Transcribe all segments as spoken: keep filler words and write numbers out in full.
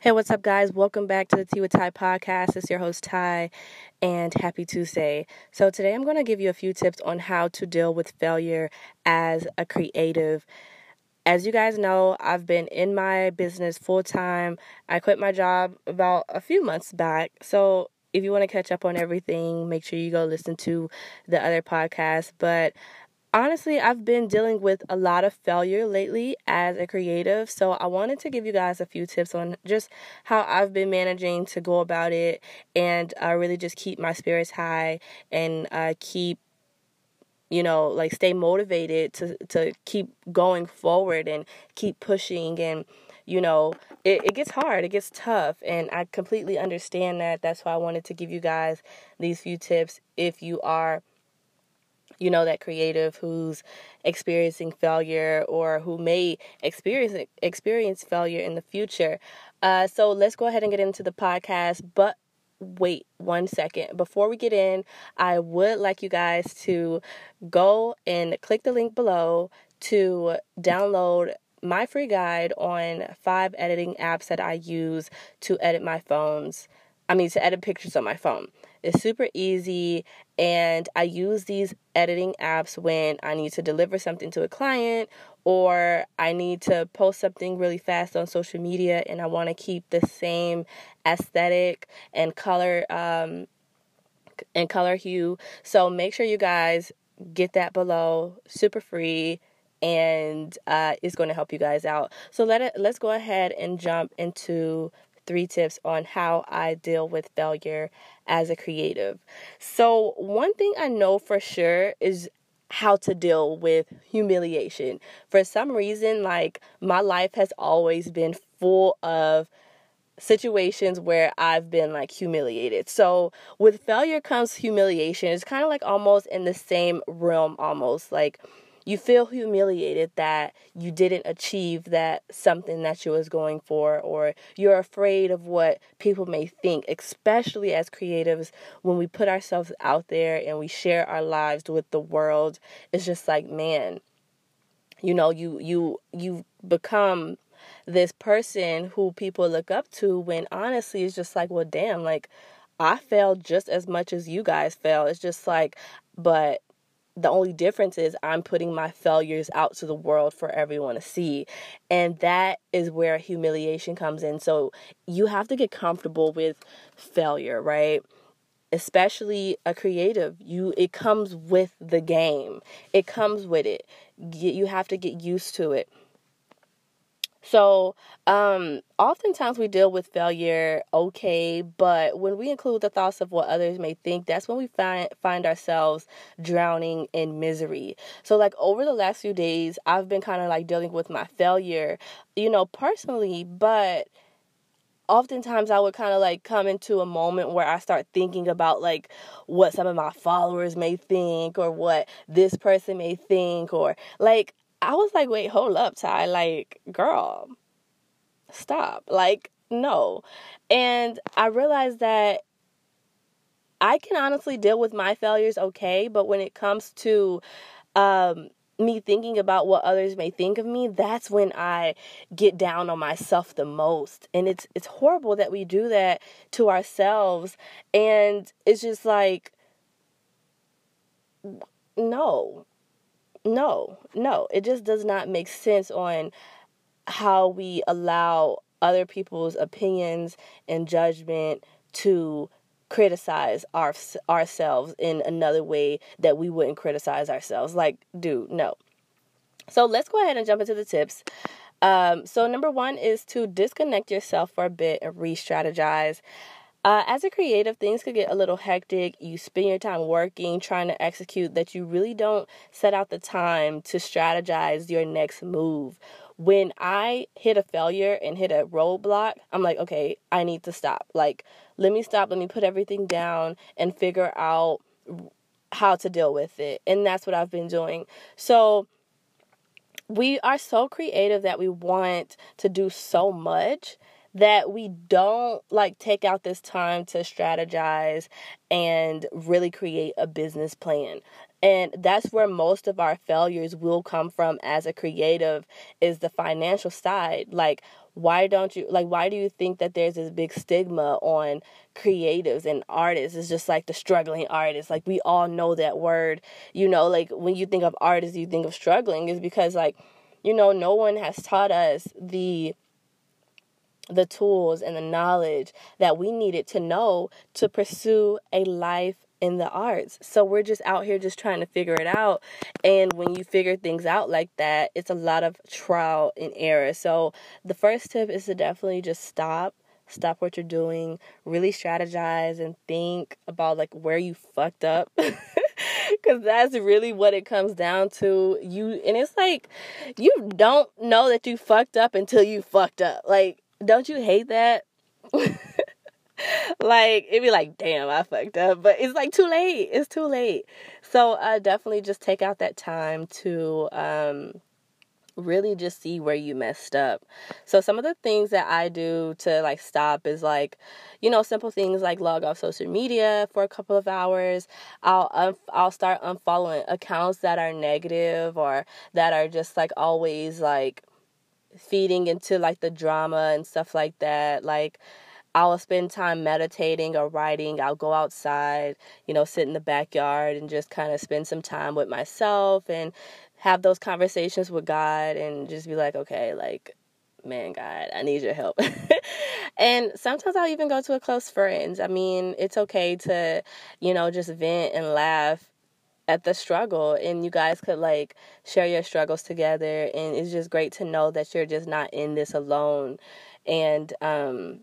Hey, what's up, guys? Welcome back to the Tea with Ty podcast. It's your host, Ty, and happy Tuesday. So today I'm going to give you a few tips on how to deal with failure as a creative. As you guys know, I've been in my business full-time. I quit my job about a few months back. So if you want to catch up on everything, make sure you go listen to the other podcasts. But honestly, I've been dealing with a lot of failure lately as a creative, so I wanted to give you guys a few tips on just how I've been managing to go about it and uh, really just keep my spirits high and uh, keep, you know, like stay motivated to, to keep going forward and keep pushing. And, you know, it, it gets hard, it gets tough, and I completely understand that. That's why I wanted to give you guys these few tips if you are you know, that creative who's experiencing failure or who may experience experience failure in the future. Uh, so let's go ahead and get into the podcast. But wait one second. Before we get in, I would like you guys to go and click the link below to download my free guide on five editing apps that I use to edit my phones. I mean, to edit pictures on my phone. It's super easy, and I use these editing apps when I need to deliver something to a client or I need to post something really fast on social media and I want to keep the same aesthetic and color um, and color hue. So make sure you guys get that below, super free, and uh, it's going to help you guys out. So let it, let's go ahead and jump into three tips on how I deal with failure as a creative. So one thing I know for sure is how to deal with humiliation. For some reason, like, my life has always been full of situations where I've been like humiliated. So with failure comes humiliation. It's kind of like almost in the same realm, almost like you feel humiliated that you didn't achieve that something that you was going for, or you're afraid of what people may think, especially as creatives when we put ourselves out there and we share our lives with the world. It's just like, man, you know, you you you become this person who people look up to, when honestly it's just like, well, damn, like, I failed just as much as you guys fail. It's just like, but the only difference is I'm putting my failures out to the world for everyone to see. And that is where humiliation comes in. So you have to get comfortable with failure, right? Especially a creative. You it comes with the game. It comes with it. You have to get used to it. So, um, oftentimes we deal with failure okay, but when we include the thoughts of what others may think, that's when we find find ourselves drowning in misery. So, like, over the last few days, I've been kind of like dealing with my failure, you know, personally, but oftentimes I would kind of like come into a moment where I start thinking about like what some of my followers may think or what this person may think, or like, I was like, wait, hold up, Ty. Like, girl, stop. Like, no. And I realized that I can honestly deal with my failures okay, but when it comes to um, me thinking about what others may think of me, that's when I get down on myself the most. And it's it's horrible that we do that to ourselves. And it's just like, no. No, no, it just does not make sense on how we allow other people's opinions and judgment to criticize our, ourselves in another way that we wouldn't criticize ourselves. Like, dude, no. So let's go ahead and jump into the tips. Um, so number one is to disconnect yourself for a bit and re-strategize. Uh, as a creative, things could get a little hectic. You spend your time working, trying to execute, that you really don't set out the time to strategize your next move. When I hit a failure and hit a roadblock, I'm like, okay, I need to stop. Like, let me stop. Let me put everything down and figure out how to deal with it. And that's what I've been doing. So we are so creative that we want to do so much that we don't like take out this time to strategize and really create a business plan. And that's where most of our failures will come from as a creative, is the financial side. Like, why don't you, like, why do you think that there's this big stigma on creatives and artists? It's just like the struggling artist. Like, we all know that word, you know, like when you think of artists, you think of struggling, is because, like, you know, no one has taught us the the tools and the knowledge that we needed to know to pursue a life in the arts. So we're just out here just trying to figure it out. And when you figure things out like that, it's a lot of trial and error. So the first tip is to definitely just stop. Stop what you're doing, really strategize and think about like where you fucked up. Because that's really what it comes down to. You, and it's like, you don't know that you fucked up until you fucked up. Like, don't you hate that? Like, it'd be like, damn, I fucked up. But it's like too late. It's too late. So uh, definitely just take out that time to um, really just see where you messed up. So some of the things that I do to like stop is like, you know, simple things like log off social media for a couple of hours. I'll un- I'll start unfollowing accounts that are negative or that are just like always like feeding into like the drama and stuff like that. Like, I'll spend time meditating or writing. I'll go outside, you know, sit in the backyard and just kind of spend some time with myself and have those conversations with God and just be like, okay, like, man, God, I need your help. And sometimes I'll even go to a close friend. I mean, it's okay to, you know, just vent and laugh at the struggle, and you guys could like share your struggles together, and it's just great to know that you're just not in this alone. And um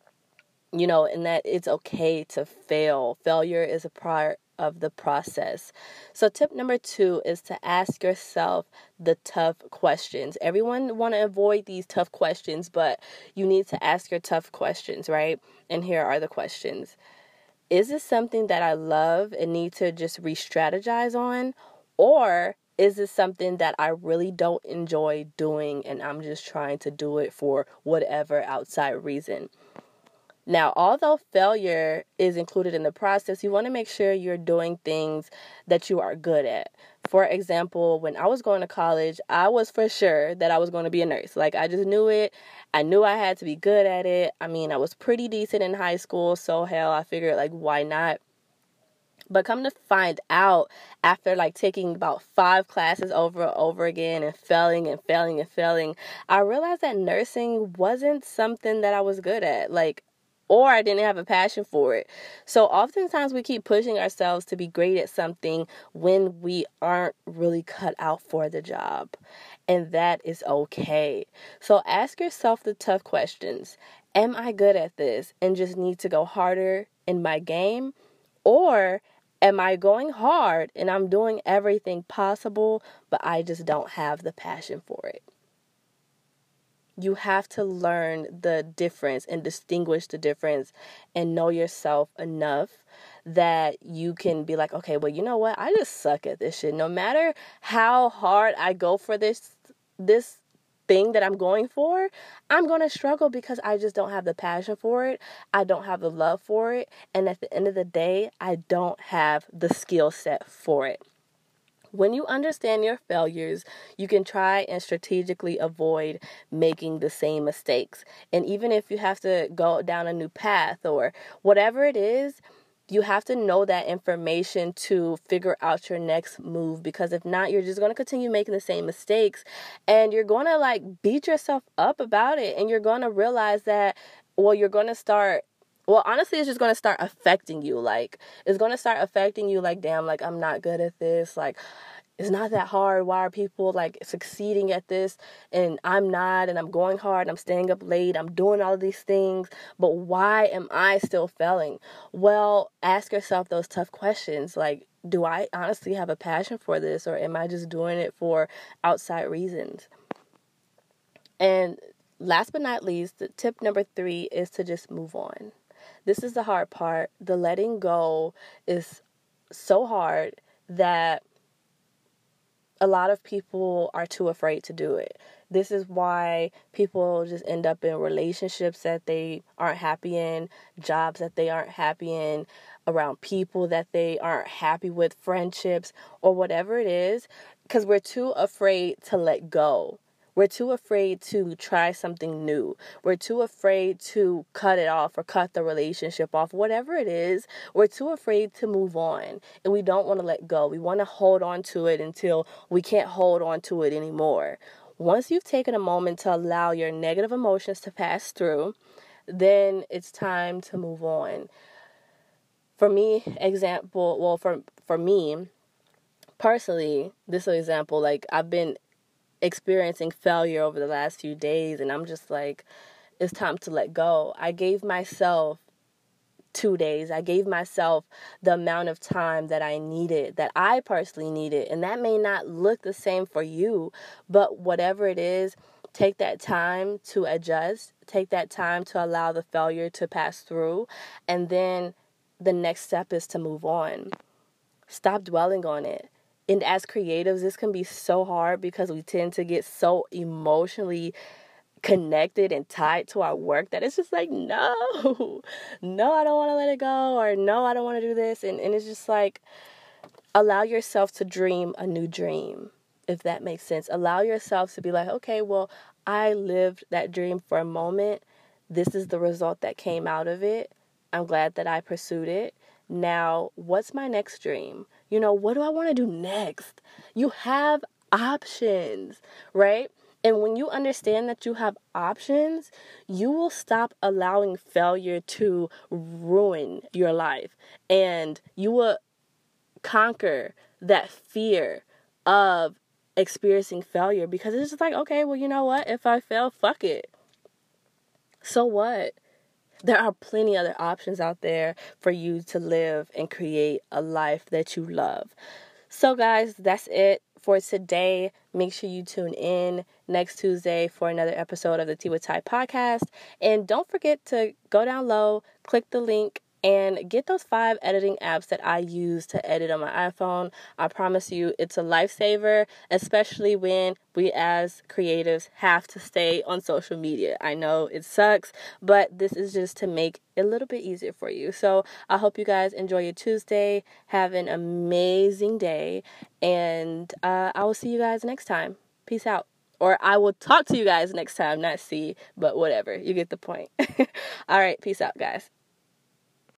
you know, and that it's okay to fail. Failure is a part of the process. So tip number two is to ask yourself the tough questions. Everyone want to avoid these tough questions, but you need to ask your tough questions, right? And here are the questions. Is this something that I love and need to just re-strategize on? Or is this something that I really don't enjoy doing and I'm just trying to do it for whatever outside reason? Now, although failure is included in the process, you want to make sure you're doing things that you are good at. For example, when I was going to college, I was for sure that I was going to be a nurse. Like, I just knew it. I knew I had to be good at it. I mean, I was pretty decent in high school, so hell, I figured, like, why not? But come to find out, after like taking about five classes over and over again and failing and failing and failing, I realized that nursing wasn't something that I was good at. Like, or I didn't have a passion for it. So oftentimes we keep pushing ourselves to be great at something when we aren't really cut out for the job. And that is okay. So ask yourself the tough questions. Am I good at this and just need to go harder in my game? Or am I going hard and I'm doing everything possible, but I just don't have the passion for it? You have to learn the difference and distinguish the difference and know yourself enough that you can be like, okay, well, you know what? I just suck at this shit. No matter how hard I go for this, this thing that I'm going for, I'm going to struggle because I just don't have the passion for it. I don't have the love for it. And at the end of the day, I don't have the skill set for it. When you understand your failures, you can try and strategically avoid making the same mistakes. And even if you have to go down a new path or whatever it is, you have to know that information to figure out your next move, because if not, you're just going to continue making the same mistakes and you're going to like beat yourself up about it, and you're going to realize that, well, you're going to start Well, honestly, it's just going to start affecting you. Like, it's going to start affecting you like, damn, like, I'm not good at this. Like, it's not that hard. Why are people, like, succeeding at this? And I'm not, and I'm going hard, and I'm staying up late. I'm doing all of these things. But why am I still failing? Well, ask yourself those tough questions. Like, do I honestly have a passion for this? Or am I just doing it for outside reasons? And last but not least, tip number three is to just move on. This is the hard part. The letting go is so hard that a lot of people are too afraid to do it. This is why people just end up in relationships that they aren't happy in, jobs that they aren't happy in, around people that they aren't happy with, friendships, or whatever it is, because we're too afraid to let go. We're too afraid to try something new. We're too afraid to cut it off or cut the relationship off. Whatever it is, we're too afraid to move on. And we don't want to let go. We want to hold on to it until we can't hold on to it anymore. Once you've taken a moment to allow your negative emotions to pass through, then it's time to move on. For me, example, well, for, for me, personally, this is an example, like I've been experiencing failure over the last few days, and I'm just like, it's time to let go. I gave myself two days. I gave myself the amount of time that I needed, that I personally needed, and that may not look the same for you, but whatever it is, take that time to adjust, take that time to allow the failure to pass through, and then the next step is to move on. Stop dwelling on it. And as creatives, this can be so hard because we tend to get so emotionally connected and tied to our work that it's just like, no, no, I don't want to let it go, or no, I don't want to do this. And, and it's just like, allow yourself to dream a new dream, if that makes sense. Allow yourself to be like, okay, well, I lived that dream for a moment. This is the result that came out of it. I'm glad that I pursued it. Now, what's my next dream? You know, what do I want to do next? You have options, right? And when you understand that you have options, you will stop allowing failure to ruin your life. And you will conquer that fear of experiencing failure, because it's just like, okay, well, you know what? If I fail, fuck it. So what? There are plenty other options out there for you to live and create a life that you love. So guys, that's it for today. Make sure you tune in next Tuesday for another episode of the Tea with Ty podcast. And don't forget to go down low, click the link, and get those five editing apps that I use to edit on my iPhone. I promise you it's a lifesaver, especially when we as creatives have to stay on social media. I know it sucks, but this is just to make it a little bit easier for you. So I hope you guys enjoy your Tuesday. Have an amazing day, and uh, I will see you guys next time. Peace out. Or I will talk to you guys next time, not see, but whatever. You get the point. All right, peace out, guys.